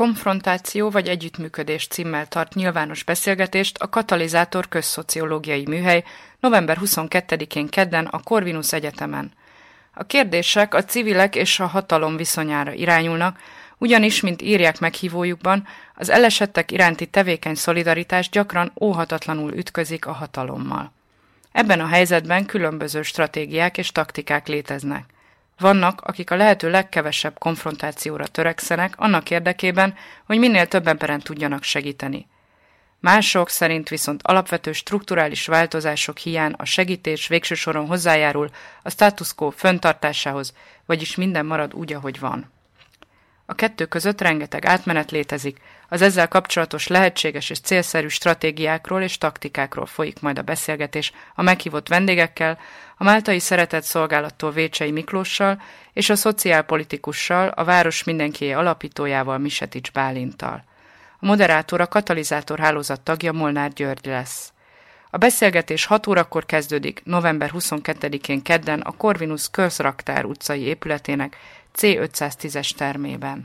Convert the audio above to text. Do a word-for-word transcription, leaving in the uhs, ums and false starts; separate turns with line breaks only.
Konfrontáció vagy együttműködés címmel tart nyilvános beszélgetést a Katalizátor közszociológiai műhely november huszonkettedikén kedden a Corvinus Egyetemen. A kérdések a civilek és a hatalom viszonyára irányulnak, ugyanis, mint írják meghívójukban, az elesettek iránti tevékeny szolidaritás gyakran óhatatlanul ütközik a hatalommal. Ebben a helyzetben különböző stratégiák és taktikák léteznek. Vannak, akik a lehető legkevesebb konfrontációra törekszenek annak érdekében, hogy minél több emberen tudjanak segíteni. Mások szerint viszont alapvető strukturális változások hiány a segítés végső soron hozzájárul a status quo fenntartásához, vagyis minden marad úgy, ahogy van. A kettő között rengeteg átmenet létezik, az ezzel kapcsolatos lehetséges és célszerű stratégiákról és taktikákról folyik majd a beszélgetés a meghívott vendégekkel, a Máltai Szeretett Szolgálattól Vécsei Miklóssal és a szociálpolitikussal, a Város Mindenkié alapítójával, Misetics Bálinttal. A moderátor a Katalizátor hálózat tagja Molnár György lesz. A beszélgetés hat órakor kezdődik, november huszonkettedikén kedden a Corvinus Közraktár utcai épületének cé ötszáztízes termében.